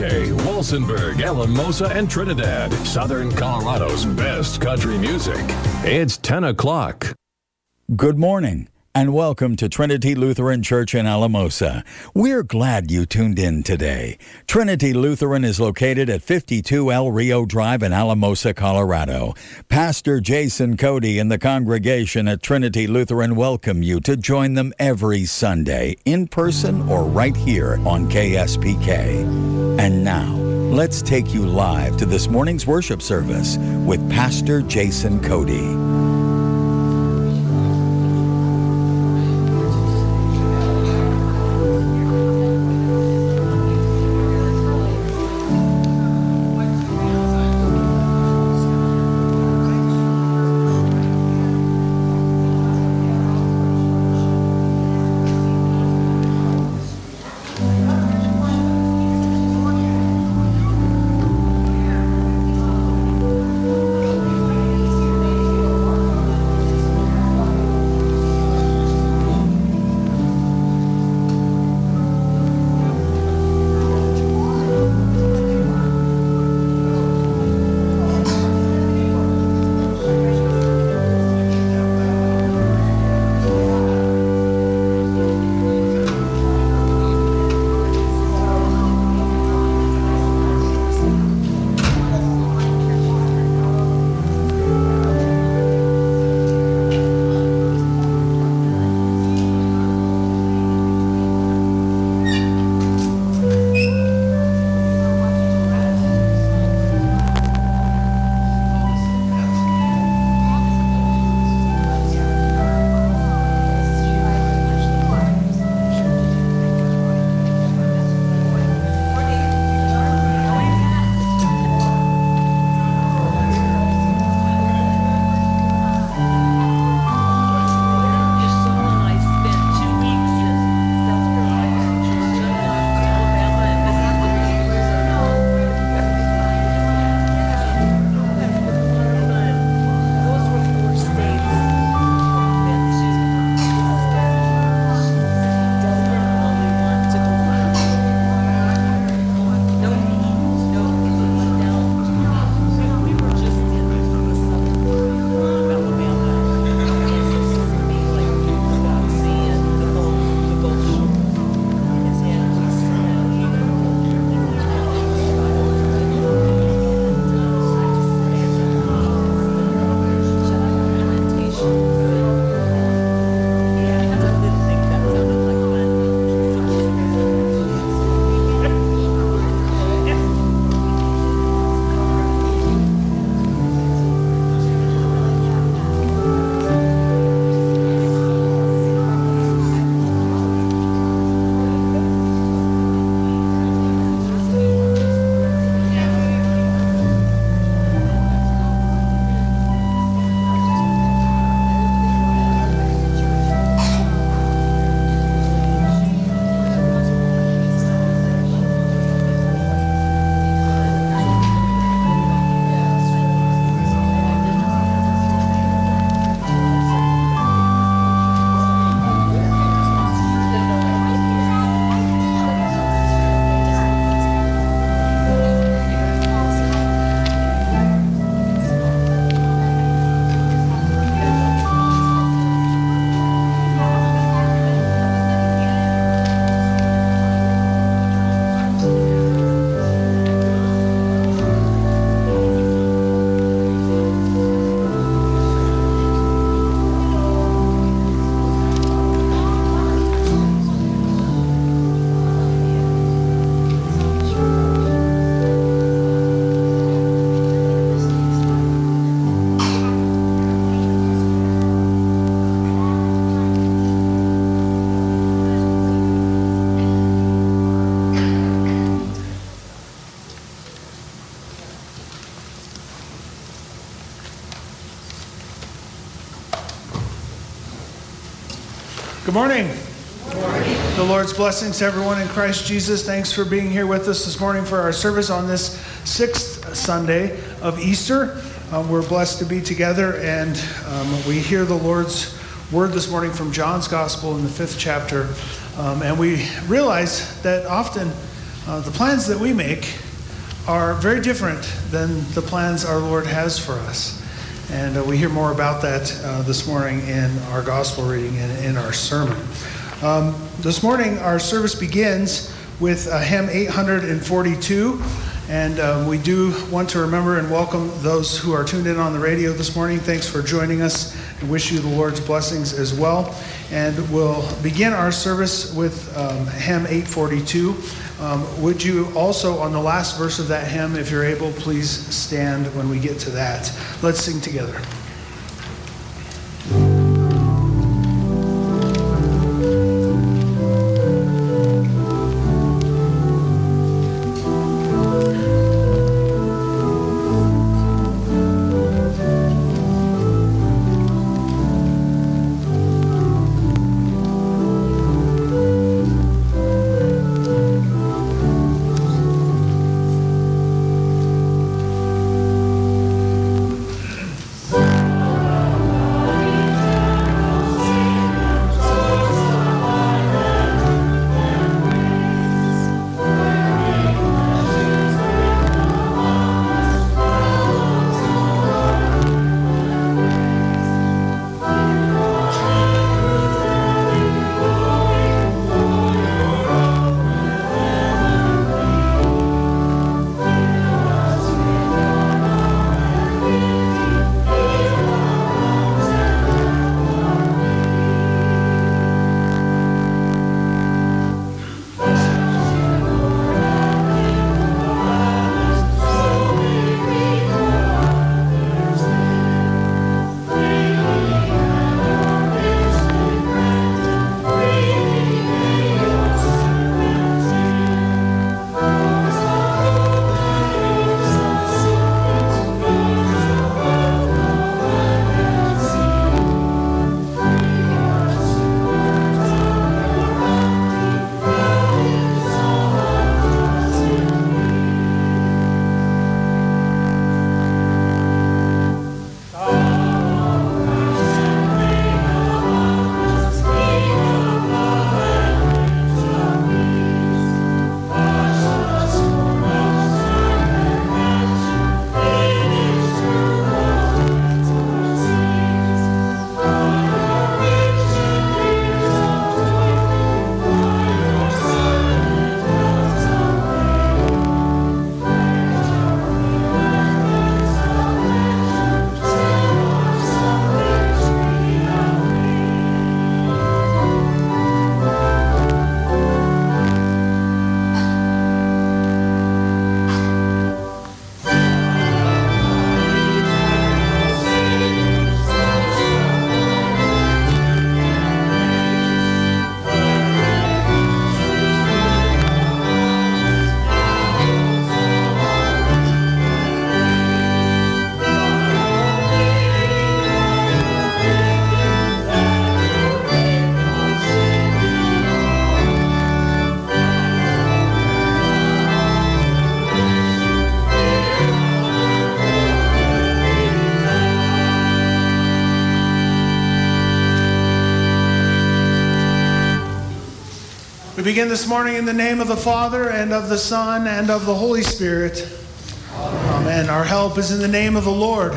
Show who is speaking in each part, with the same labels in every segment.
Speaker 1: KSPK, Walsenburg, Alamosa, and Trinidad, Southern Colorado's best country music. It's 10 o'clock.
Speaker 2: Good morning, and welcome to Trinity Lutheran Church in Alamosa. We're glad you tuned in today. Trinity Lutheran is located at 52 El Rio Drive in Alamosa, Colorado. Pastor Jason Cody and the congregation at Trinity Lutheran welcome you to join them every Sunday, in person or right here on KSPK. And now, let's take you live to this morning's worship service with Pastor Jason Cody.
Speaker 3: Good morning. Good morning. The Lord's blessings to everyone in Christ Jesus. Thanks for being here with us this morning for our service on this sixth Sunday of Easter. We're blessed to be together, and we hear the Lord's word this morning from John's Gospel in the 5th chapter. And we realize that often The plans that we make are very different than the plans our Lord has for us. And we hear more about that this morning in our gospel reading and in our sermon. This morning, our service begins with hymn 842. And we do want to remember and welcome those who are tuned in on the radio this morning. Thanks for joining us, and wish you the Lord's blessings as well. And we'll begin our service with hymn 842. Would you also, on the last verse of that hymn, if you're able, please stand when we get to that. Let's sing together. We begin this morning in the name of the Father, and of the Son, and of the Holy Spirit. Amen. Our help is in the name of the Lord.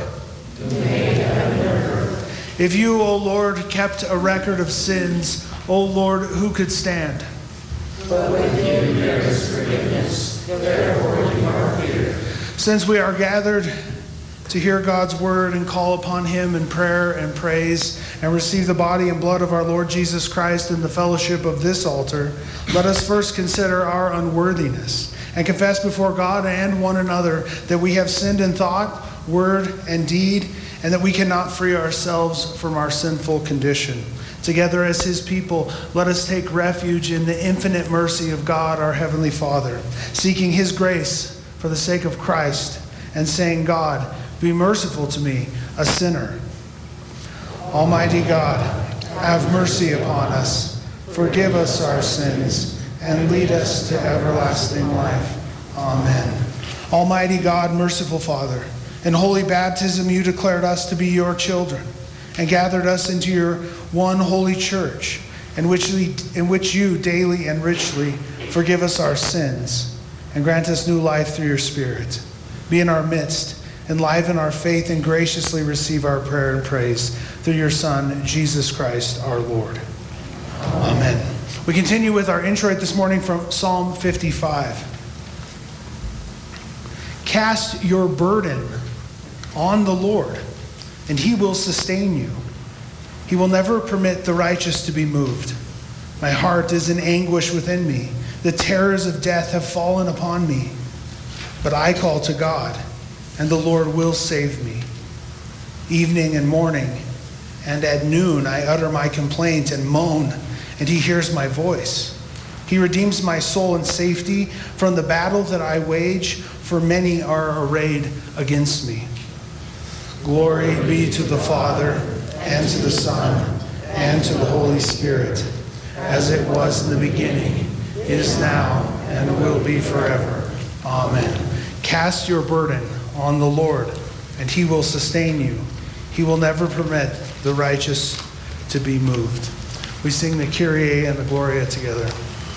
Speaker 3: If you, O Lord, kept a record of sins, O Lord, who could stand?
Speaker 4: But with you there is forgiveness, therefore you are feared.
Speaker 3: Since we are gathered to hear God's word and call upon him in prayer and praise and receive the body and blood of our Lord Jesus Christ in the fellowship of this altar, let us first consider our unworthiness and confess before God and one another that we have sinned in thought, word, and deed, and that we cannot free ourselves from our sinful condition. Together as his people, let us take refuge in the infinite mercy of God, our Heavenly Father, seeking his grace for the sake of Christ, and saying, God, be merciful to me, a sinner. Almighty God, have mercy upon us, forgive us our sins, and lead us to everlasting life. Amen. Almighty God, merciful Father, in holy baptism you declared us to be your children, and gathered us into your one holy church, in which you daily and richly forgive us our sins. and grant us new life through your Spirit. Be in our midst, enliven our faith, and graciously receive our prayer and praise through your Son, Jesus Christ, our Lord. Amen. We continue with our introit this morning from Psalm 55. Cast your burden on the Lord, and he will sustain you. He will never permit the righteous to be moved. My heart is in anguish within me. The terrors of death have fallen upon me. But I call to God, and the Lord will save me. Evening and morning, and at noon I utter my complaint and moan, and he hears my voice. He redeems my soul in safety from the battle that I wage, for many are arrayed against me. Glory be to the Father, and to the Son, and to the Holy Spirit, as it was in the beginning, is now, and will be forever. Amen. Cast your burden on the Lord, and he will sustain you. He will never permit the righteous to be moved. We sing the Kyrie and the Gloria together.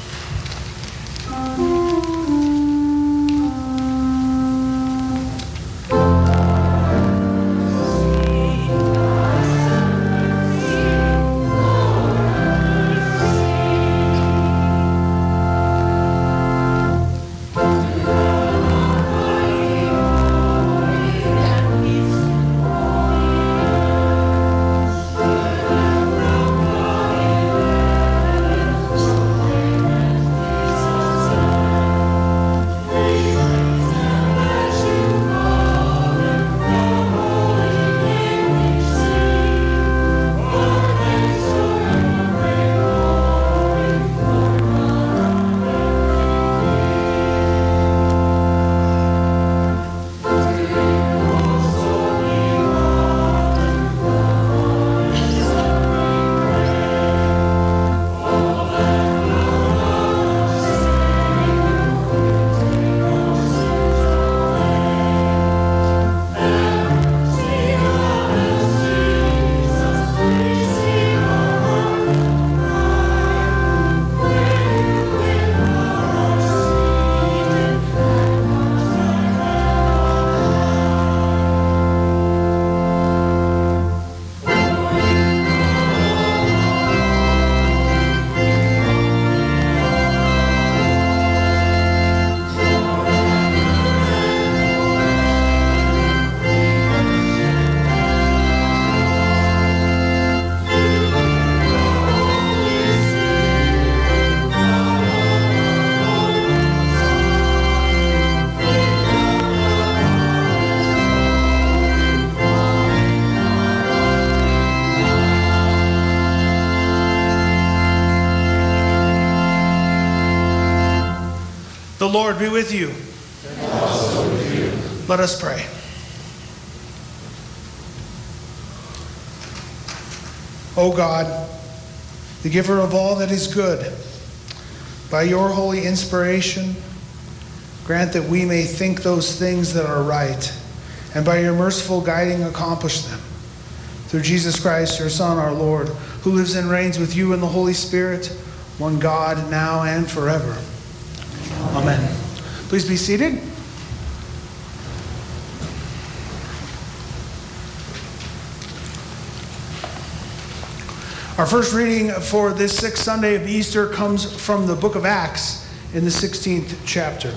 Speaker 3: The Lord be with you.
Speaker 4: And also with you.
Speaker 3: Let us pray. O God, the giver of all that is good, by your holy inspiration, grant that we may think those things that are right, and by your merciful guiding accomplish them. Through Jesus Christ, your Son, our Lord, who lives and reigns with you in the Holy Spirit, one God, now and forever. Amen. Please be seated. Our first reading for this sixth Sunday of Easter comes from the book of Acts in the 16th chapter.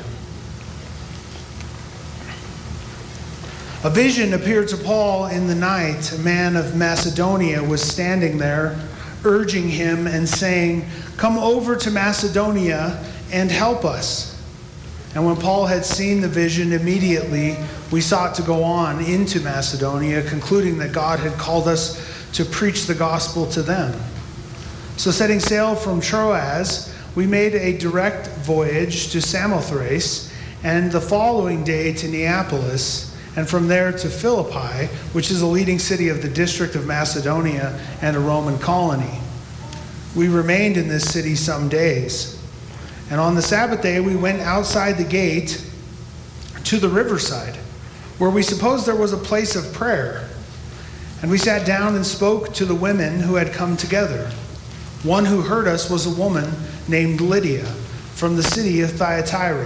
Speaker 3: A vision appeared to Paul in the night. A man of Macedonia was standing there, urging him and saying, "Come over to Macedonia and help us." And when Paul had seen the vision, immediately we sought to go on into Macedonia, concluding that God had called us to preach the gospel to them. So setting sail from Troas, we made a direct voyage to Samothrace, and the following day to Neapolis, and from there to Philippi, which is a leading city of the district of Macedonia and a Roman colony. We remained in this city some days. And on the Sabbath day, we went outside the gate to the riverside, where we supposed there was a place of prayer. And we sat down and spoke to the women who had come together. One who heard us was a woman named Lydia from the city of Thyatira,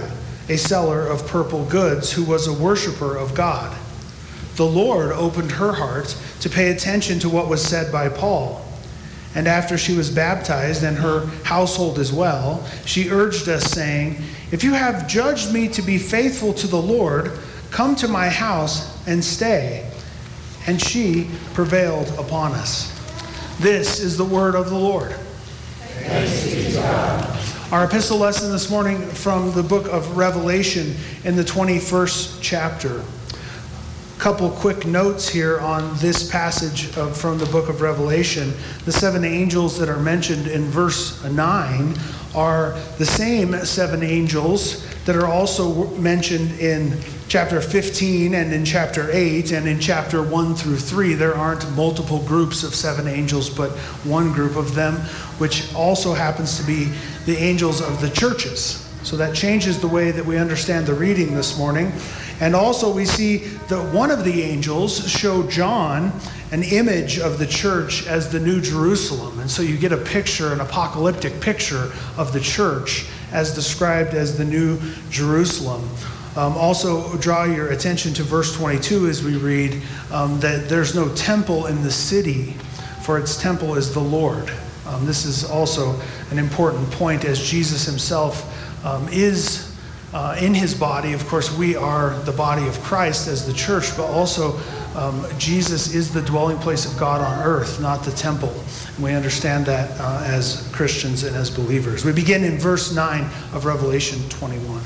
Speaker 3: a seller of purple goods, who was a worshiper of God. The Lord opened her heart to pay attention to what was said by Paul. And after she was baptized, and her household as well, she urged us, saying, "If you have judged me to be faithful to the Lord, come to my house and stay." And she prevailed upon us. This is the word of the Lord.
Speaker 4: Thanks be to God.
Speaker 3: Our epistle lesson this morning from the book of Revelation in the 21st chapter. Couple quick notes here on this passage from the book of Revelation. The 7 angels that are mentioned in verse 9 are the same 7 angels that are also mentioned in chapter 15 and in chapter 8 and in chapter 1 through 3. There aren't multiple groups of 7 angels, but one group of them, which also happens to be the angels of the churches. So that changes the way that we understand the reading this morning. And also we see that one of the angels showed John an image of the church as the New Jerusalem. And so you get a picture, an apocalyptic picture of the church as described as the New Jerusalem. Also draw your attention to verse 22 as we read that there's no temple in the city, for its temple is the Lord. This is also an important point, as Jesus himself is in his body. Of course, we are the body of Christ as the church, but also Jesus is the dwelling place of God on earth, not the temple. And we understand that as Christians and as believers. We begin in verse 9 of Revelation 21.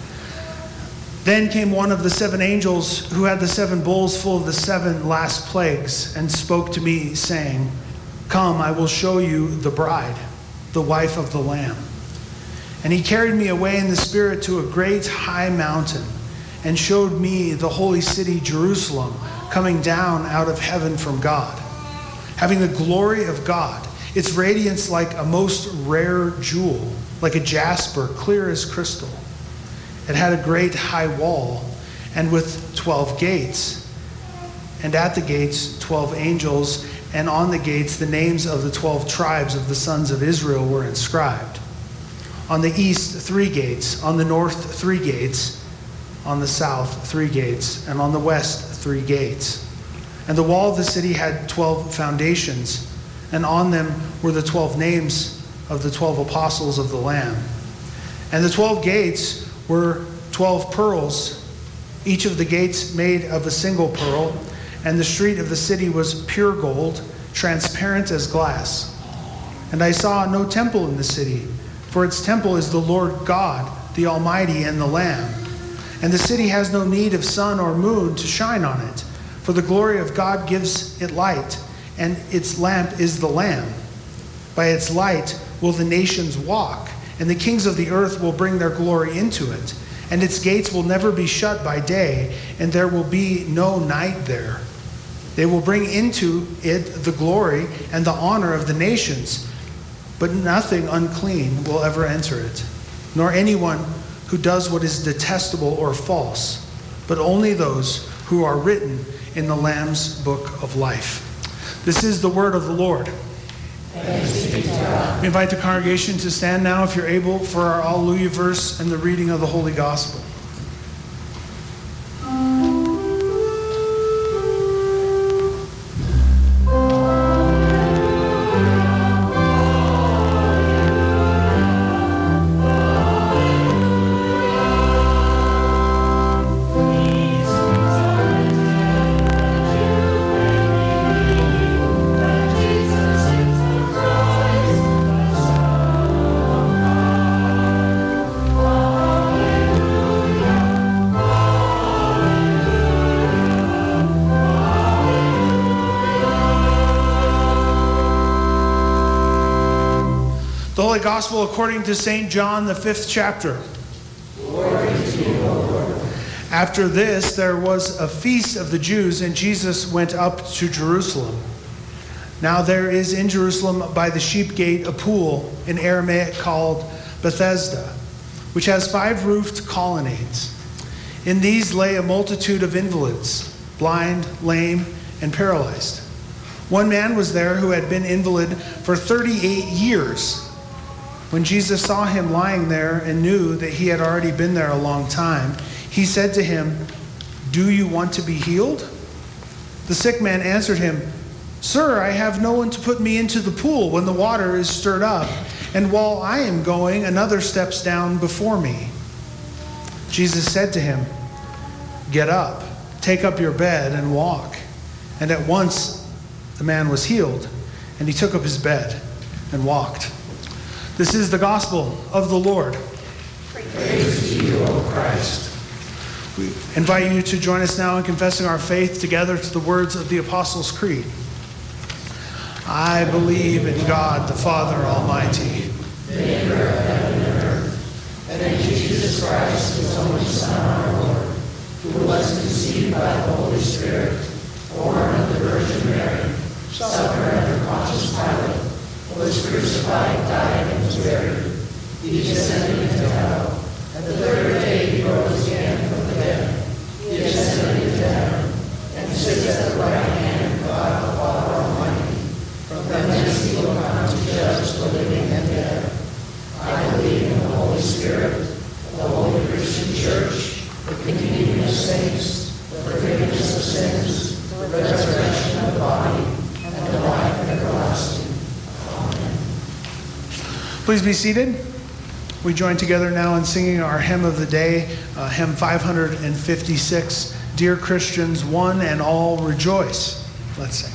Speaker 3: Then came one of the 7 angels who had the 7 bowls full of the 7 last plagues, and spoke to me, saying, "Come, I will show you the bride, the wife of the Lamb." And he carried me away in the Spirit to a great high mountain, and showed me the holy city Jerusalem, coming down out of heaven from God, having the glory of God, its radiance like a most rare jewel, like a jasper, clear as crystal. It had a great high wall, and with 12 gates. And at the gates 12 angels, and on the gates the names of the 12 tribes of the sons of Israel were inscribed. On the east 3 gates, on the north 3 gates, on the south 3 gates, and on the west 3 gates. And the wall of the city had 12 foundations, and on them were the 12 names of the 12 apostles of the Lamb. And the 12 gates were 12 pearls, each of the gates made of a single pearl, and the street of the city was pure gold, transparent as glass. And I saw no temple in the city, for its temple is the Lord God, the Almighty, and the Lamb. And the city has no need of sun or moon to shine on it, for the glory of God gives it light, and its lamp is the Lamb. By its light will the nations walk, and the kings of the earth will bring their glory into it. And its gates will never be shut by day, and there will be no night there. They will bring into it the glory and the honor of the nations, but nothing unclean will ever enter it, nor anyone who does what is detestable or false, but only those who are written in the Lamb's book of life. This is the word of the Lord.
Speaker 4: Thanks be to God.
Speaker 3: We invite the congregation to stand now, if you're able, for our Alleluia verse and the reading of the Holy Gospel. The Holy Gospel according to St. John, the 5th chapter.
Speaker 4: Glory to you, O Lord.
Speaker 3: After this, there was a feast of the Jews, and Jesus went up to Jerusalem. Now there is in Jerusalem by the sheep gate a pool in Aramaic called Bethesda, which has 5 roofed colonnades. In these lay a multitude of invalids, blind, lame, and paralyzed. One man was there who had been invalid for 38 years. When Jesus saw him lying there and knew that he had already been there a long time, he said to him, "Do you want to be healed?" The sick man answered him, "Sir, I have no one to put me into the pool when the water is stirred up, and while I am going, another steps down before me." Jesus said to him, "Get up, take up your bed and walk." And at once the man was healed, and he took up his bed and walked. This is the gospel of the Lord.
Speaker 4: Praise to you, O Christ.
Speaker 3: We invite you to join us now in confessing our faith together to the words of the Apostles' Creed. I believe in God the Father Almighty,
Speaker 4: maker of heaven and earth, and in Jesus Christ, his only Son, our Lord, who was conceived by the Holy Spirit, born of the Virgin Mary, suffered under Pontius Pilate, was crucified, died, and was buried. He descended into hell, and the third day he rose again from the dead. He ascended into heaven, and sits at the right hand of God the Father Almighty. From thence he will come to judge the living and dead. I believe in the Holy Spirit, the Holy Christian Church, the communion of saints, the forgiveness of sins, the resurrection of the body, and the life everlasting. Amen.
Speaker 3: Please be seated. We join together now in singing our hymn of the day, hymn 556, Dear Christians, One and All Rejoice. Let's sing.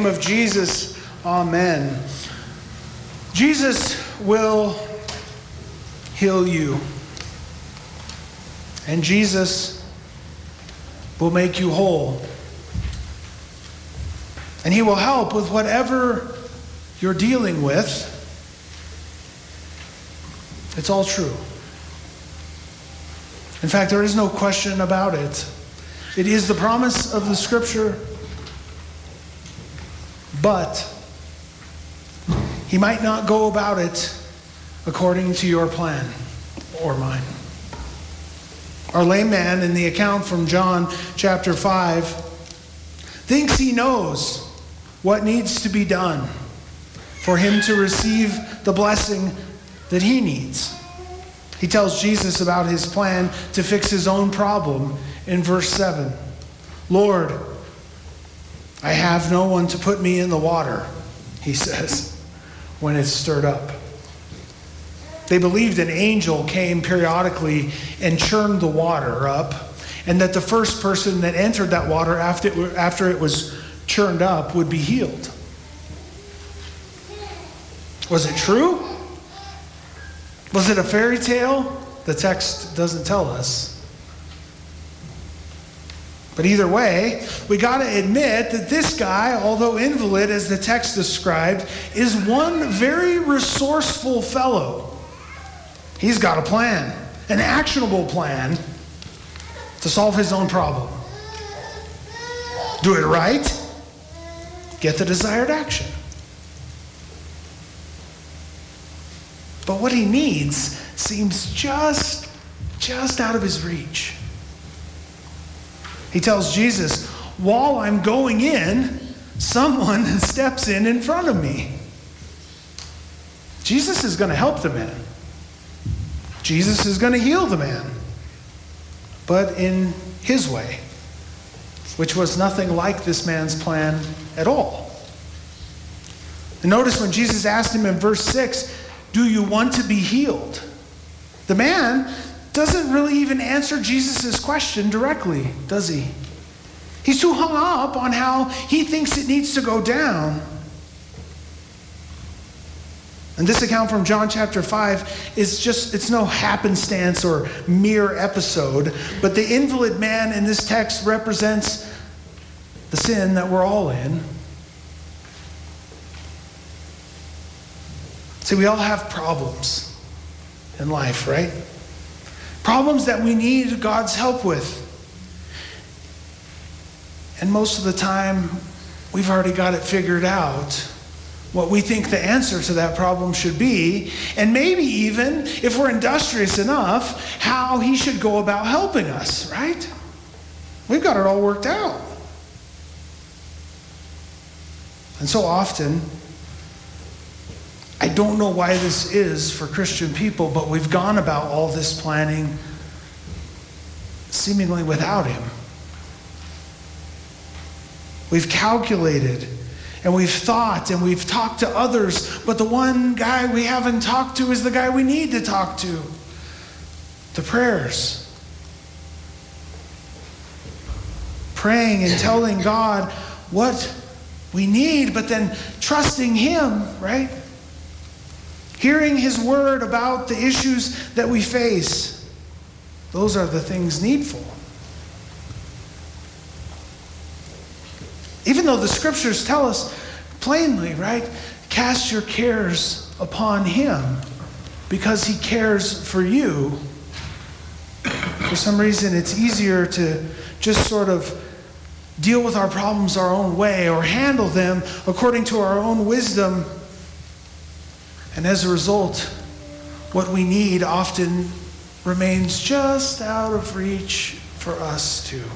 Speaker 3: name of Jesus, amen. Jesus will heal you. And Jesus will make you whole. And he will help with whatever you're dealing with. It's all true. In fact, there is no question about it. It is the promise of the Scripture. But he might not go about it according to your plan or mine. Our lame man in the account from John chapter 5 thinks he knows what needs to be done for him to receive the blessing that he needs. He tells Jesus about his plan to fix his own problem in verse 7. Lord, I have no one to put me in the water, he says, when it's stirred up. They believed an angel came periodically and churned the water up, and that the first person that entered that water after it was churned up would be healed. Was it true? Was it a fairy tale? The text doesn't tell us. But either way, we got to admit that this guy, although invalid as the text described, is one very resourceful fellow. He's got a plan, an actionable plan to solve his own problem. Do it right, get the desired action. But what he needs seems just out of his reach. He tells Jesus, while I'm going in, someone steps in front of me. Jesus is going to help the man. Jesus is going to heal the man. But in his way, which was nothing like this man's plan at all. And notice when Jesus asked him in verse 6, do you want to be healed? The man doesn't really even answer Jesus' question directly, does he? He's too hung up on how he thinks it needs to go down. And this account from John chapter 5 it's no happenstance or mere episode, but the invalid man in this text represents the sin that we're all in. See, we all have problems in life, right? Problems that we need God's help with. And most of the time, we've already got it figured out, what we think the answer to that problem should be, and maybe even, if we're industrious enough, how he should go about helping us, right? We've got it all worked out. And so often, I don't know why this is for Christian people, but we've gone about all this planning seemingly without him. We've calculated and we've thought and we've talked to others, but the one guy we haven't talked to is the guy we need to talk to. The prayers. Praying and telling God what we need, but then trusting him, right? Hearing his word about the issues that we face. Those are the things needful. Even though the scriptures tell us plainly, right? Cast your cares upon him because he cares for you. For some reason, it's easier to just sort of deal with our problems our own way or handle them according to our own wisdom. And as a result, what we need often remains just out of reach for us too.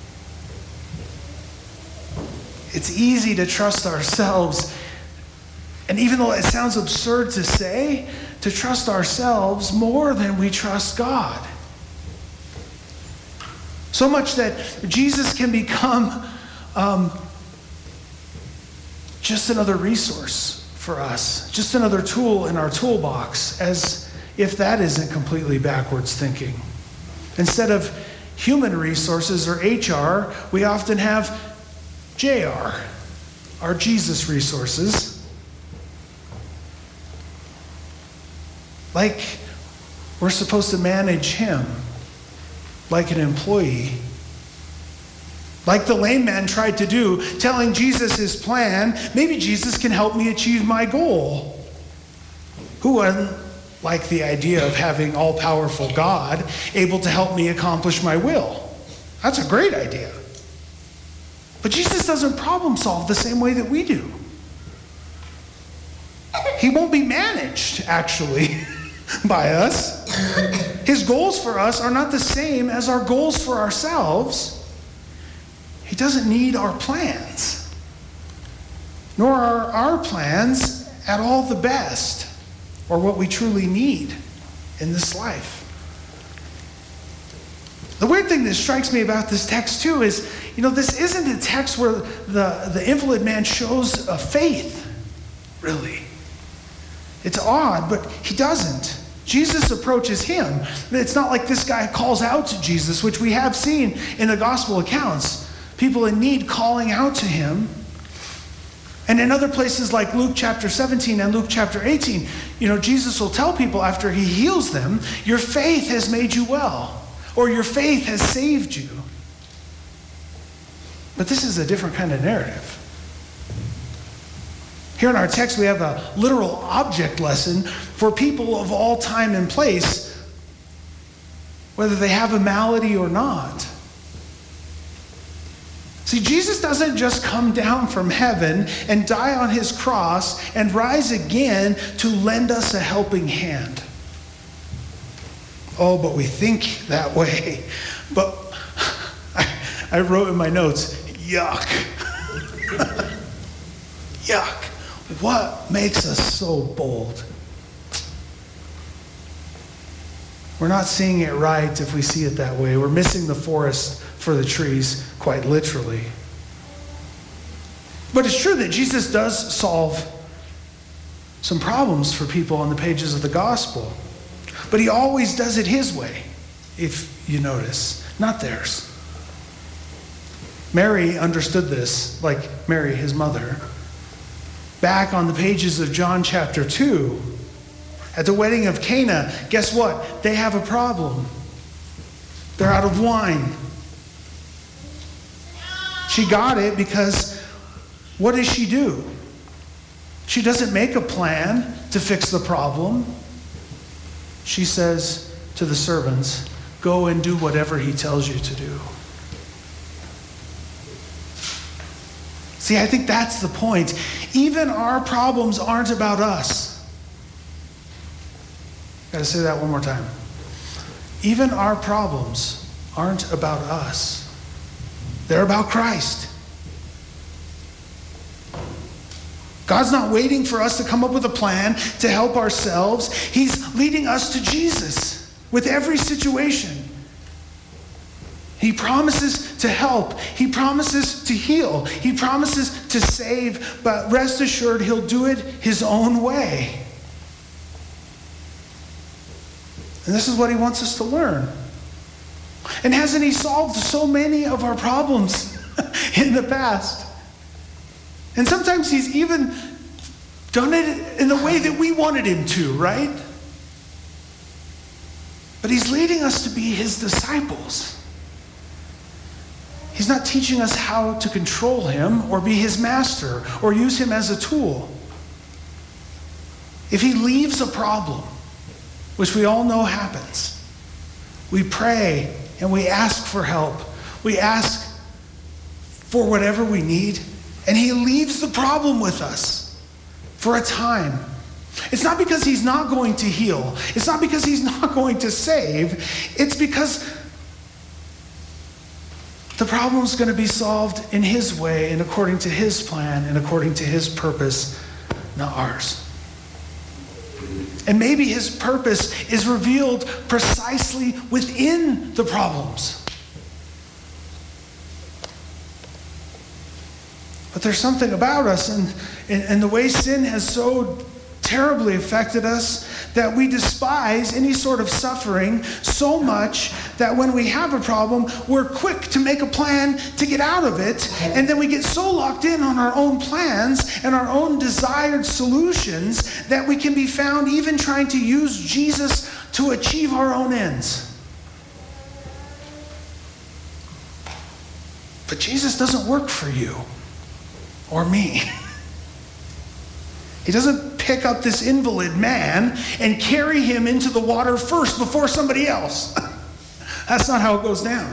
Speaker 3: It's easy to trust ourselves, and even though it sounds absurd to say, to trust ourselves more than we trust God. So much that Jesus can become just another resource for us, just another tool in our toolbox, as if that isn't completely backwards thinking. Instead of human resources or HR, we often have JR, our Jesus resources. Like we're supposed to manage him like an employee. Like the lame man tried to do, telling Jesus his plan, maybe Jesus can help me achieve my goal. Who wouldn't like the idea of having all-powerful God able to help me accomplish my will? That's a great idea. But Jesus doesn't problem solve the same way that we do. He won't be managed, actually, by us. His goals for us are not the same as our goals for ourselves. He doesn't need our plans, nor are our plans at all the best or what we truly need in this life. The weird thing that strikes me about this text too is, this isn't a text where the invalid man shows a faith, really. It's odd, but he doesn't. Jesus approaches him. It's not like this guy calls out to Jesus, which we have seen in the gospel accounts. People in need calling out to him. And in other places like Luke chapter 17 and Luke chapter 18, Jesus will tell people after he heals them, your faith has made you well, or your faith has saved you. But this is a different kind of narrative. Here in our text, we have a literal object lesson for people of all time and place, whether they have a malady or not. See, Jesus doesn't just come down from heaven and die on his cross and rise again to lend us a helping hand. Oh, but we think that way. But I wrote in my notes, yuck. Yuck. What makes us so bold? We're not seeing it right if we see it that way. We're missing the forest for the trees, quite literally. But it's true that Jesus does solve some problems for people on the pages of the gospel. But he always does it his way, if you notice, not theirs. Mary understood this, like Mary, his mother. Back on the pages of John chapter 2, at the wedding of Cana, guess what? They have a problem. They're out of wine. She got it because what does she do? She doesn't make a plan to fix the problem. She says to the servants, go and do whatever he tells you to do. See, I think that's the point. Even our problems aren't about us. Got to say that one more time. Even our problems aren't about us. They're about Christ. God's not waiting for us to come up with a plan to help ourselves. He's leading us to Jesus with every situation. He promises to help. He promises to heal. He promises to save, but rest assured he'll do it his own way. And this is what he wants us to learn. And hasn't he solved so many of our problems in the past? And sometimes he's even done it in the way that we wanted him to, right? But he's leading us to be his disciples. He's not teaching us how to control him or be his master or use him as a tool. If he leaves a problem, which we all know happens, we pray and we ask for help. We ask for whatever we need, and he leaves the problem with us for a time. It's not because he's not going to heal. It's not because he's not going to save. It's because the problem is going to be solved in his way and according to his plan and according to his purpose, not ours. And maybe his purpose is revealed precisely within the problems. But there's something about us and the way sin has so terribly affected us that we despise any sort of suffering so much that when we have a problem, we're quick to make a plan to get out of it. And then we get so locked in on our own plans and our own desired solutions that we can be found even trying to use Jesus to achieve our own ends. But Jesus doesn't work for you or me. He doesn't pick up this invalid man and carry him into the water first before somebody else. That's not how it goes down.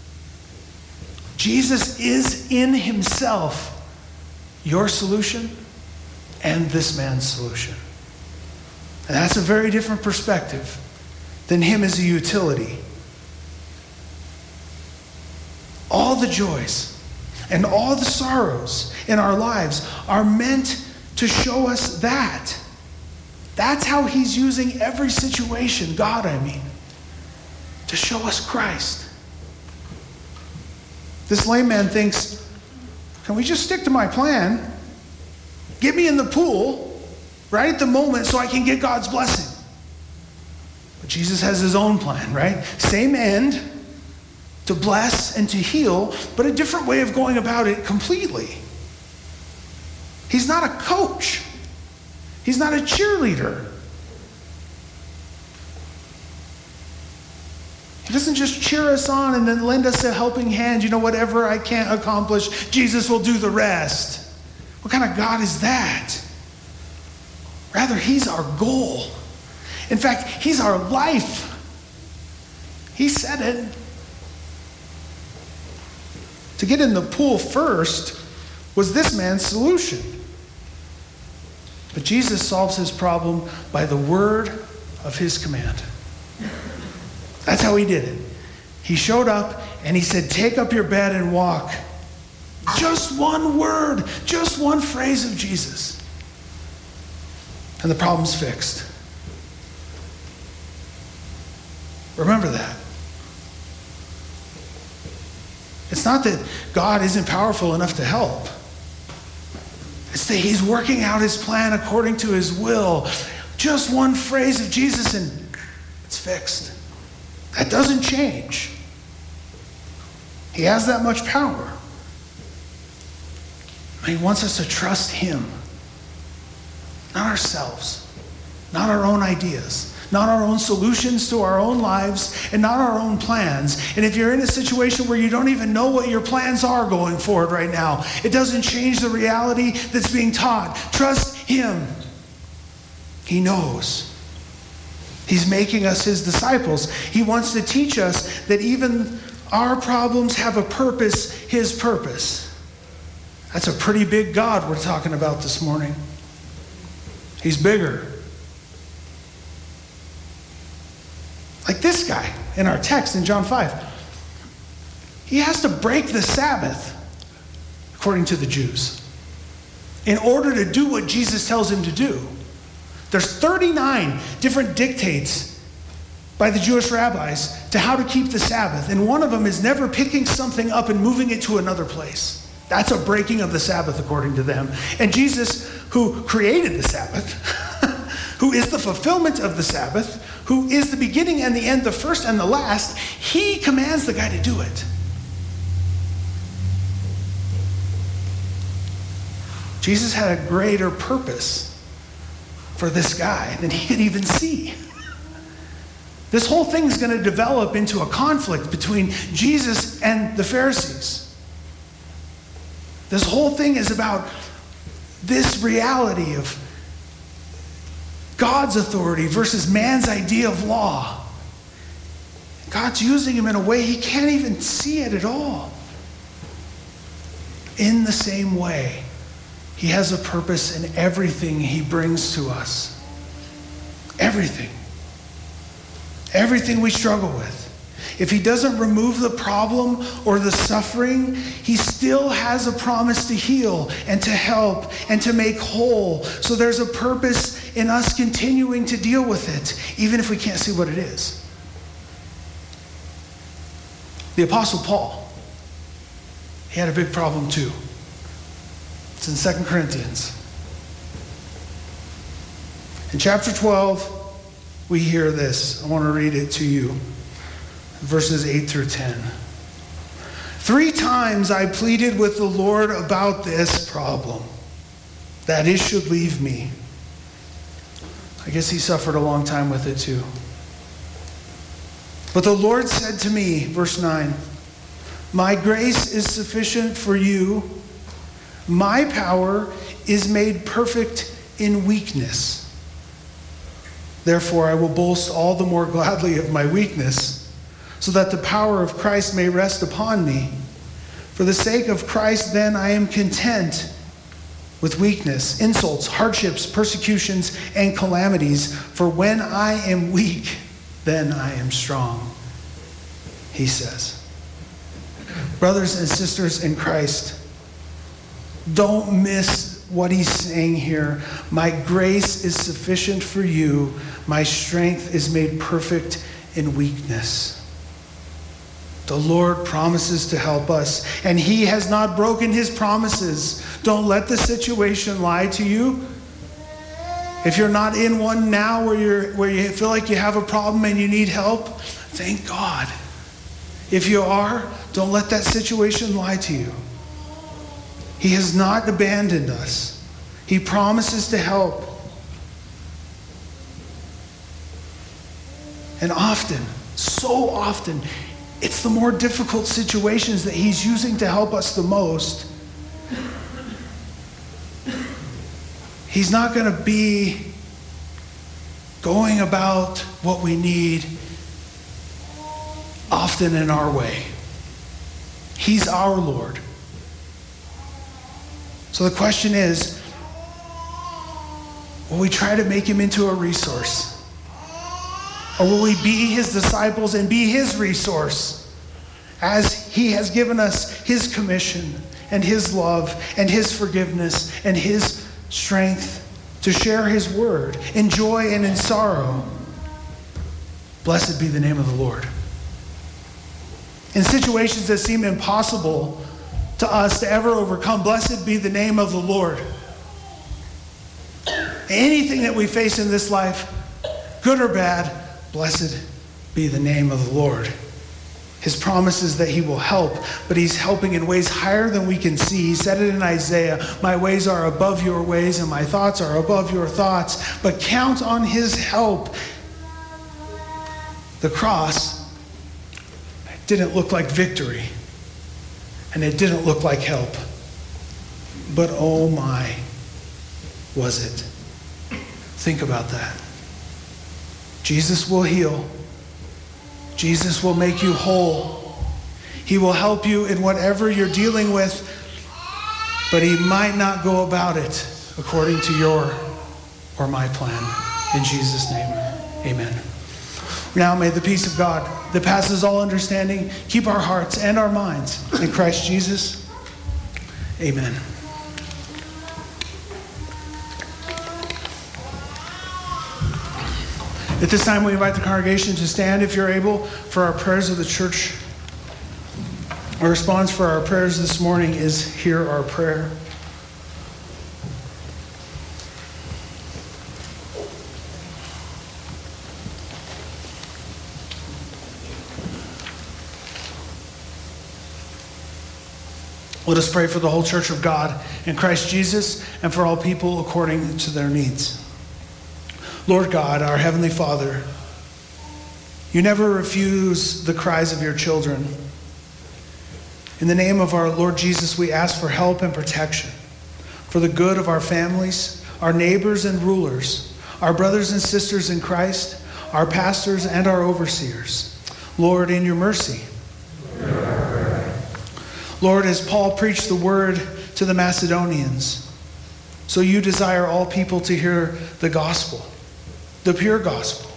Speaker 3: Jesus is in himself your solution and this man's solution. And that's a very different perspective than him as a utility. All the joys and all the sorrows in our lives are meant to show us that. That's how he's using every situation, God, I mean, to show us Christ. This lame man thinks, can we just stick to my plan? Get me in the pool right at the moment so I can get God's blessing. But Jesus has his own plan, right? Same end, to bless and to heal, but a different way of going about it completely. He's not a coach. He's not a cheerleader. He doesn't just cheer us on and then lend us a helping hand. You know, whatever I can't accomplish, Jesus will do the rest. What kind of God is that? Rather, he's our goal. In fact, he's our life. He said it. To get in the pool first was this man's solution. But Jesus solves his problem by the word of his command. That's how he did it. He showed up and he said, take up your bed and walk. Just one word, just one phrase of Jesus. And the problem's fixed. Remember that. It's not that God isn't powerful enough to help. It's that he's working out his plan according to his will. Just one phrase of Jesus and it's fixed. That doesn't change. He has that much power. And he wants us to trust him. Not ourselves. Not our own ideas. Not our own solutions to our own lives, and not our own plans. And if you're in a situation where you don't even know what your plans are going forward right now, it doesn't change the reality that's being taught. Trust him. He knows. He's making us his disciples. He wants to teach us that even our problems have a purpose, his purpose. That's a pretty big God we're talking about this morning. He's bigger. Like this guy in our text in John 5. He has to break the Sabbath, according to the Jews, in order to do what Jesus tells him to do. There's 39 different dictates by the Jewish rabbis to how to keep the Sabbath. And one of them is never picking something up and moving it to another place. That's a breaking of the Sabbath, according to them. And Jesus, who created the Sabbath, who is the fulfillment of the Sabbath, who is the beginning and the end, the first and the last, he commands the guy to do it. Jesus had a greater purpose for this guy than he could even see. This whole thing is going to develop into a conflict between Jesus and the Pharisees. This whole thing is about this reality of God's authority versus man's idea of law. God's using him in a way he can't even see it at all. In the same way, he has a purpose in everything he brings to us. Everything. Everything we struggle with. If he doesn't remove the problem or the suffering, he still has a promise to heal and to help and to make whole. So there's a purpose in us continuing to deal with it, even if we can't see what it is. The Apostle Paul, he had a big problem too. It's in 2 Corinthians. In chapter 12, we hear this. I want to read it to you. Verses 8 through 10. 3 times I pleaded with the Lord about this problem, that it should leave me. I guess he suffered a long time with it too. But the Lord said to me, verse 9, my grace is sufficient for you. My power is made perfect in weakness. Therefore, I will boast all the more gladly of my weakness, so that the power of Christ may rest upon me. For the sake of Christ, then, I am content with weakness, insults, hardships, persecutions, and calamities. For when I am weak, then I am strong, he says. Brothers and sisters in Christ, don't miss what he's saying here. My grace is sufficient for you. My strength is made perfect in weakness. The Lord promises to help us, and he has not broken his promises. Don't let the situation lie to you. If you're not in one now where you feel like you have a problem and you need help, thank God. If you are, don't let that situation lie to you. He has not abandoned us. He promises to help. And often, so often, it's the more difficult situations that he's using to help us the most. He's not going to be going about what we need often in our way. He's our Lord. So the question is, will we try to make him into a resource? Or will we be his disciples and be his resource as he has given us his commission and his love and his forgiveness and his strength to share his word in joy and in sorrow? Blessed be the name of the Lord. In situations that seem impossible to us to ever overcome, blessed be the name of the Lord. Anything that we face in this life, good or bad, blessed be the name of the Lord. His promise is that he will help, but he's helping in ways higher than we can see. He said it in Isaiah, my ways are above your ways and my thoughts are above your thoughts. But count on his help. The cross didn't look like victory, and it didn't look like help. But oh my, was it? Think about that. Jesus will heal. Jesus will make you whole. He will help you in whatever you're dealing with, but he might not go about it according to your or my plan. In Jesus' name, amen. Now may the peace of God that passes all understanding keep our hearts and our minds in Christ Jesus. Amen. At this time, we invite the congregation to stand, if you're able, for our prayers of the church. Our response for our prayers this morning is, hear our prayer. Let us pray for the whole church of God in Christ Jesus and for all people according to their needs. Lord God, our Heavenly Father, you never refuse the cries of your children. In the name of our Lord Jesus, we ask for help and protection for the good of our families, our neighbors and rulers, our brothers and sisters in Christ, our pastors and our overseers. Lord, in your mercy. Lord, as Paul preached the word to the Macedonians, so you desire all people to hear the gospel. The pure gospel.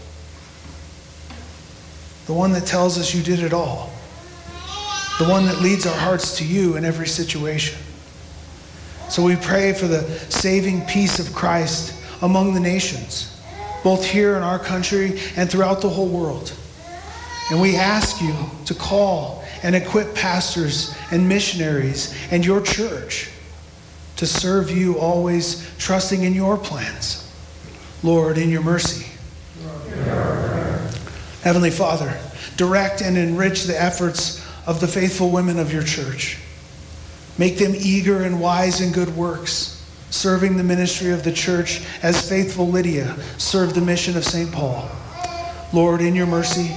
Speaker 3: The one that tells us you did it all. The one that leads our hearts to you in every situation. So we pray for the saving peace of Christ among the nations, both here in our country and throughout the whole world. And we ask you to call and equip pastors and missionaries and your church to serve you always, trusting in your plans. Lord, in your mercy. Heavenly Father, direct and enrich the efforts of the faithful women of your church. Make them eager and wise in good works, serving the ministry of the church as faithful Lydia served the mission of St. Paul. Lord, in your mercy.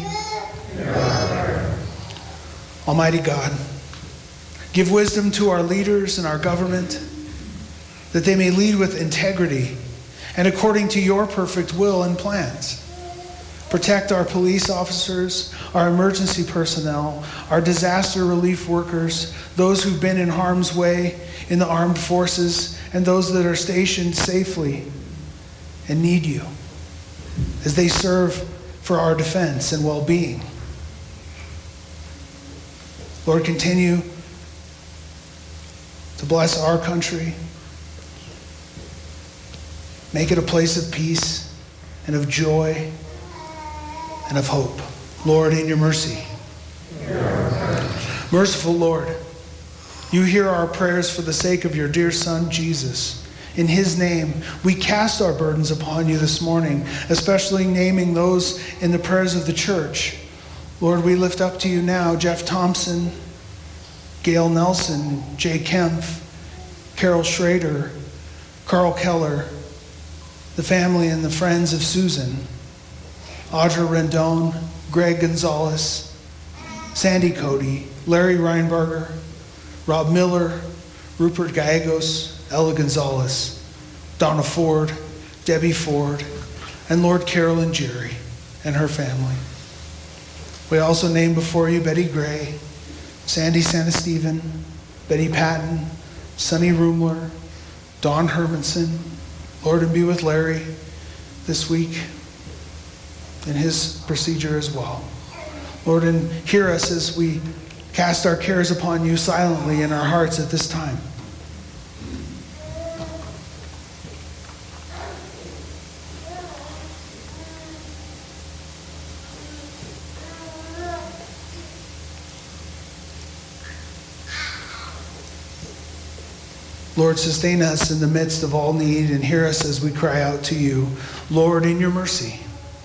Speaker 3: Almighty God, give wisdom to our leaders and our government, that they may lead with integrity and according to your perfect will and plans. Protect our police officers, our emergency personnel, our disaster relief workers, those who've been in harm's way in the armed forces, and those that are stationed safely and need you as they serve for our defense and well-being. Lord, continue to bless our country. Make it a place of peace and of joy and of hope. Lord, in your mercy. Merciful Lord, you hear our prayers for the sake of your dear Son, Jesus. In his name, we cast our burdens upon you this morning, especially naming those in the prayers of the church. Lord, we lift up to you now Jeff Thompson, Gail Nelson, Jay Kempf, Carol Schrader, Carl Keller, the family and the friends of Susan, Audra Rendon, Greg Gonzalez, Sandy Cody, Larry Reinberger, Rob Miller, Rupert Gallegos, Ella Gonzalez, Donna Ford, Debbie Ford, and Lord Carolyn Jerry and her family. We also name before you Betty Gray, Sandy Sanesteven, Betty Patton, Sonny Rumler, Don Hermanson. Lord, and be with Larry this week in his procedure as well. Lord, and hear us as we cast our cares upon you silently in our hearts at this time. Lord, sustain us in the midst of all need and hear us as we cry out to you. Lord, in your mercy.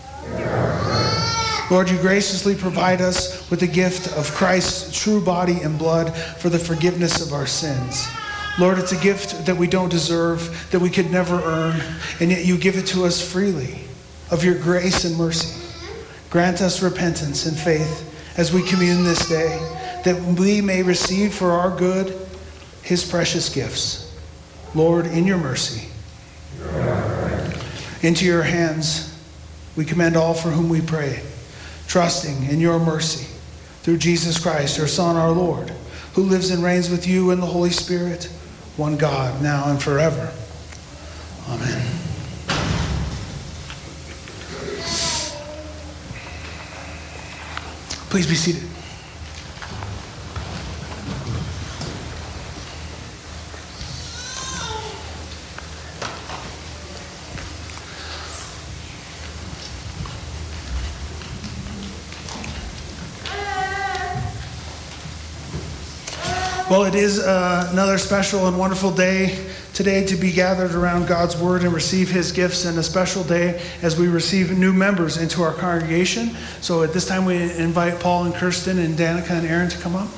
Speaker 3: Lord, you graciously provide us with the gift of Christ's true body and blood for the forgiveness of our sins. Lord, it's a gift that we don't deserve, that we could never earn, and yet you give it to us freely of your grace and mercy. Grant us repentance and faith as we commune this day, that we may receive for our good his precious gifts. Lord, in your mercy. Into your hands we commend all for whom we pray, trusting in your mercy through Jesus Christ, your Son, our Lord, who lives and reigns with you in the Holy Spirit, one God, now and forever. Amen. Please be seated. Well, it is another special and wonderful day today to be gathered around God's Word and receive His gifts, and a special day as we receive new members into our congregation. So at this time we invite Paul and Kirsten and Danica and Aaron to come up.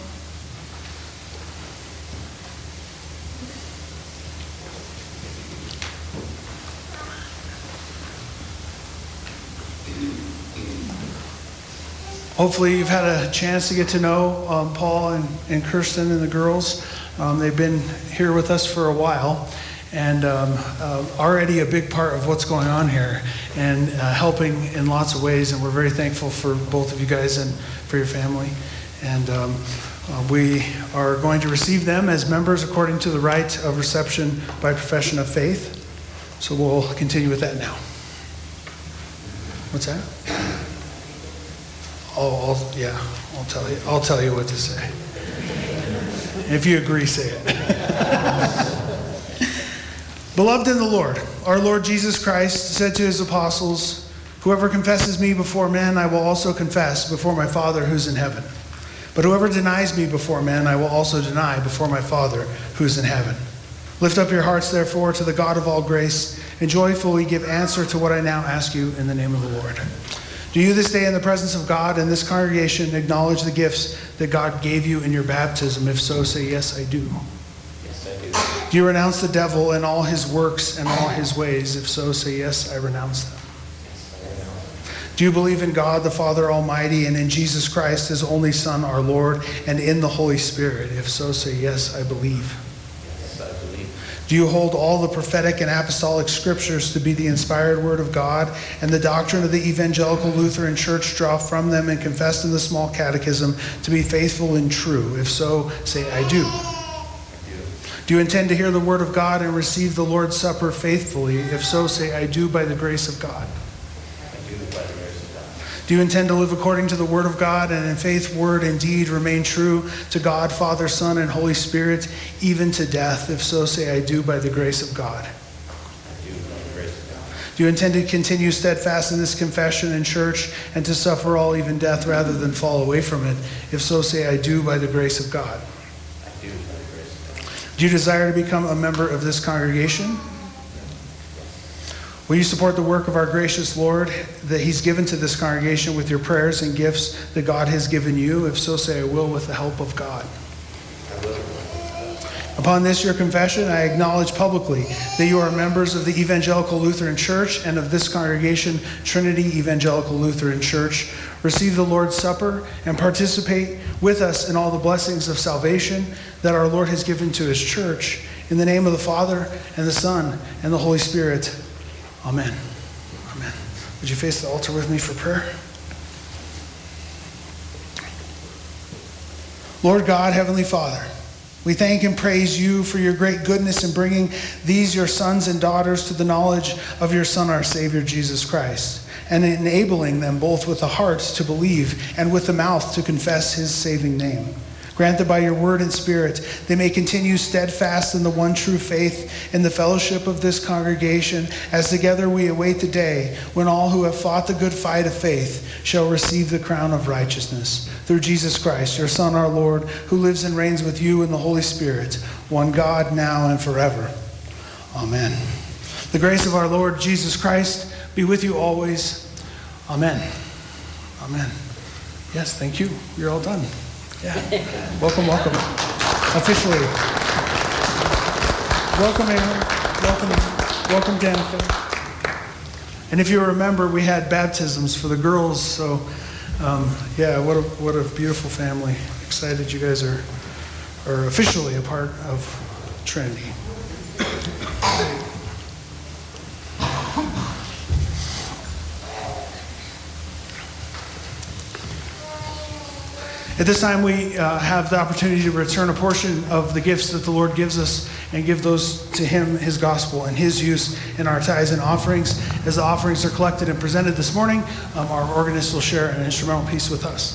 Speaker 3: Hopefully you've had a chance to get to know Paul and Kirsten and the girls. They've been here with us for a while and already a big part of what's going on here and helping in lots of ways. And we're very thankful for both of you guys and for your family. And we are going to receive them as members according to the rite of reception by profession of faith. So we'll continue with that now. What's that? I'll tell you what to say. If you agree, say it. Beloved in the Lord, our Lord Jesus Christ said to his apostles, "Whoever confesses me before men, I will also confess before my Father who's in heaven. But whoever denies me before men, I will also deny before my Father who's in heaven. Lift up your hearts, therefore, to the God of all grace, and joyfully give answer to what I now ask you in the name of the Lord. Do you this day in the presence of God and this congregation acknowledge the gifts that God gave you in your baptism? If so, say, yes, I do.
Speaker 5: Yes, I do.
Speaker 3: Do you renounce the devil and all his works and all his ways? If so, say, yes, I renounce them. Do you believe in God, the Father Almighty, and in Jesus Christ, his only Son, our Lord, and in the Holy Spirit? If so, say, yes, I believe.
Speaker 5: Yes, I believe.
Speaker 3: Do you hold all the prophetic and apostolic scriptures to be the inspired word of God and the doctrine of the Evangelical Lutheran Church draw from them and confessed in the small catechism to be faithful and true? If so, say, I do. Do you intend to hear the word of God and receive the Lord's Supper faithfully? If so, say, I do by the grace of God. Do you intend to live according to the word of God and in faith, word, and deed remain true to God, Father, Son, and Holy Spirit, even to death? If so, say, I do by the grace of God. Do you intend to continue steadfast in this confession in church and to suffer all, even death, rather than fall away from it? If so, say, I do by the grace of God. Do you desire to become a member of this congregation? Will you support the work of our gracious Lord that he's given to this congregation with your prayers and gifts that God has given you? If so, say, I will with the help of God.
Speaker 5: I will.
Speaker 3: Upon this, your confession, I acknowledge publicly that you are members of the Evangelical Lutheran Church and of this congregation, Trinity Evangelical Lutheran Church. Receive the Lord's Supper and participate with us in all the blessings of salvation that our Lord has given to his church. In the name of the Father, and the Son, and the Holy Spirit. Amen. Amen. Would you face the altar with me for prayer? Lord God, Heavenly Father, we thank and praise you for your great goodness in bringing these, your sons and daughters, to the knowledge of your Son, our Savior, Jesus Christ, and enabling them both with the heart to believe and with the mouth to confess his saving name. Grant that by your word and spirit they may continue steadfast in the one true faith in the fellowship of this congregation, as together we await the day when all who have fought the good fight of faith shall receive the crown of righteousness. Through Jesus Christ, your Son, our Lord, who lives and reigns with you in the Holy Spirit, one God, now and forever. Amen. The grace of our Lord Jesus Christ be with you always. Amen. Amen. Yes, thank you. You're all done. Yeah. Welcome, welcome. Officially. Welcome, Aaron. Welcome, Danica. And if you remember, we had baptisms for the girls, so yeah, what a beautiful family. Excited you guys are officially a part of Trinity. At this time, we have the opportunity to return a portion of the gifts that the Lord gives us and give those to him, his gospel, and his use in our tithes and offerings. As the offerings are collected and presented this morning, our organist will share an instrumental piece with us.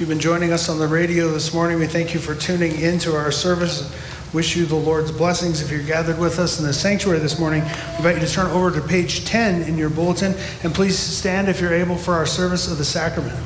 Speaker 3: you've been joining us on the radio this morning, we thank you for tuning into our service. Wish you the Lord's blessings. If you're gathered with us in the sanctuary this morning, we invite you to turn over to page 10 in your bulletin, and please stand if you're able for our service of the sacrament.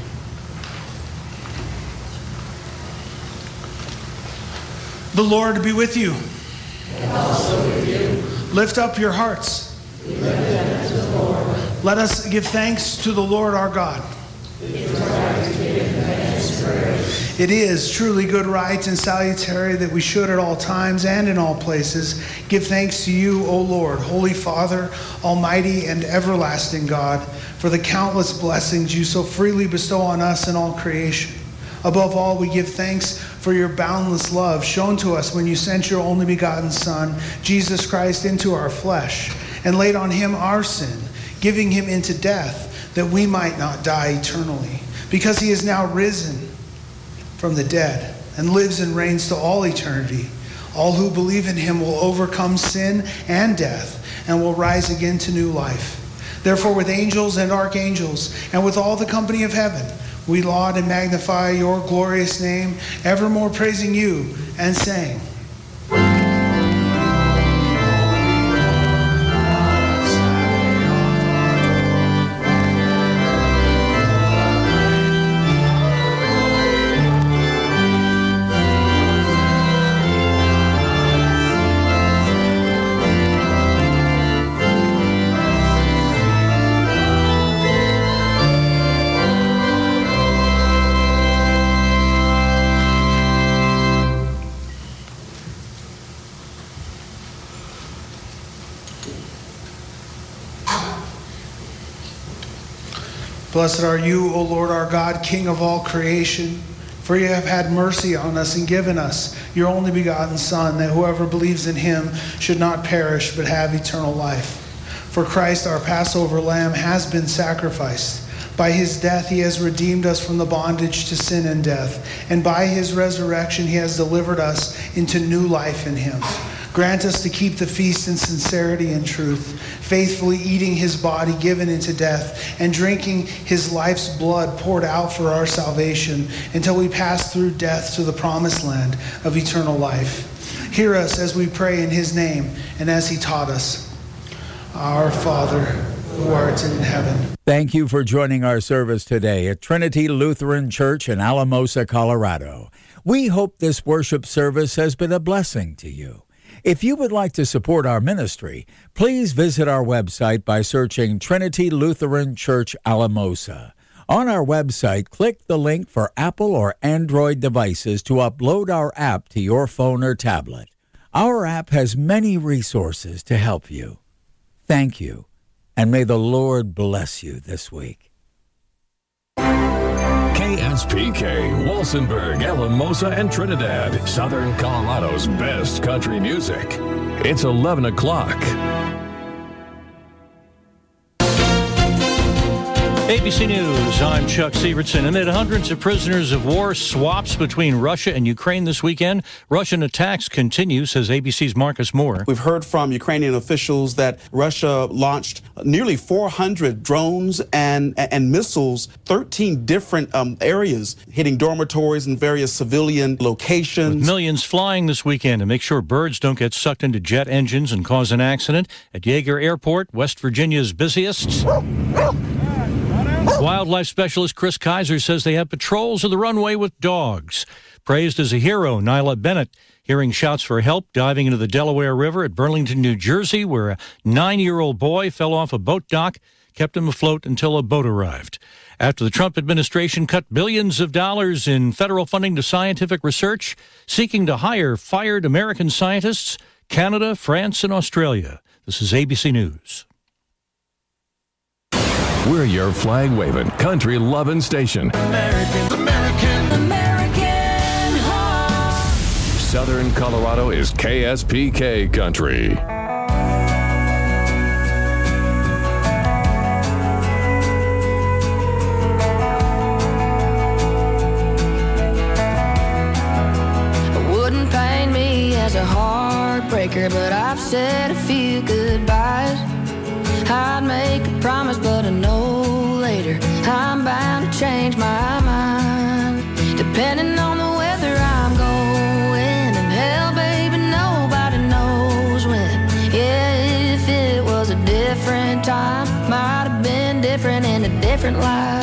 Speaker 3: The Lord be with you.
Speaker 4: And also with you.
Speaker 3: Lift up your hearts.
Speaker 4: We lift them to the Lord.
Speaker 3: Let us give thanks to the Lord our God.
Speaker 4: It is right to give him thanks and praise.
Speaker 3: It is truly good, right, and salutary that we should at all times and in all places give thanks to you, O Lord, Holy Father, Almighty and everlasting God, for the countless blessings you so freely bestow on us and all creation. Above all, we give thanks for your boundless love shown to us when you sent your only begotten Son, Jesus Christ, into our flesh and laid on him our sin, giving him into death that we might not die eternally. Because he is now risen from the dead and lives and reigns to all eternity, all who believe in him will overcome sin and death and will rise again to new life. Therefore, with angels and archangels and with all the company of heaven, we laud and magnify your glorious name, evermore praising you and saying, Blessed are you, O Lord our God, King of all creation, for you have had mercy on us and given us your only begotten Son, that whoever believes in him should not perish but have eternal life. For Christ, our Passover lamb, has been sacrificed. By his death he has redeemed us from the bondage to sin and death, and by his resurrection he has delivered us into new life in him. Grant us to keep the feast in sincerity and truth, faithfully eating his body given into death and drinking his life's blood poured out for our salvation until we pass through death to the promised land of eternal life. Hear us as we pray in his name and as he taught us. Our Father, who art in heaven.
Speaker 2: Thank you for joining our service today at Trinity Lutheran Church in Alamosa, Colorado. We hope this worship service has been a blessing to you. If you would like to support our ministry, please visit our website by searching Trinity Lutheran Church Alamosa. On our website, click the link for Apple or Android devices to upload our app to your phone or tablet. Our app has many resources to help you. Thank you, and may the Lord bless you this week.
Speaker 1: KSPK, Walsenburg, Alamosa, and Trinidad, Southern Colorado's best country music. It's 11 o'clock.
Speaker 6: ABC News, I'm Chuck Sievertson. Amid hundreds of prisoners of war swaps between Russia and Ukraine this weekend, Russian attacks continue, says ABC's Marcus Moore.
Speaker 7: We've heard from Ukrainian officials that Russia launched nearly 400 drones and missiles, 13 different areas, hitting dormitories and various civilian locations.
Speaker 6: With millions flying this weekend to make sure birds don't get sucked into jet engines and cause an accident at Yeager Airport, West Virginia's busiest. Wildlife specialist Chris Kaiser says they have patrols of the runway with dogs. Praised as a hero, Nyla Bennett, hearing shouts for help, diving into the Delaware River at Burlington, New Jersey, where a 9-year-old boy fell off a boat dock, kept him afloat until a boat arrived. After the Trump administration cut billions of dollars in federal funding to scientific research, seeking to hire fired American scientists, Canada, France, and Australia. This is ABC News.
Speaker 1: We're your flag-waving, country-loving station. American heart. Southern Colorado is KSPK country.
Speaker 8: It wouldn't pain me as a heartbreaker, but I've said a few goodbyes. I'd make a promise, but I know later I'm bound to change my mind. depending on the weather I'm going. And hell, baby, nobody knows when. Yeah, if it was a different time, might have been different in a different life.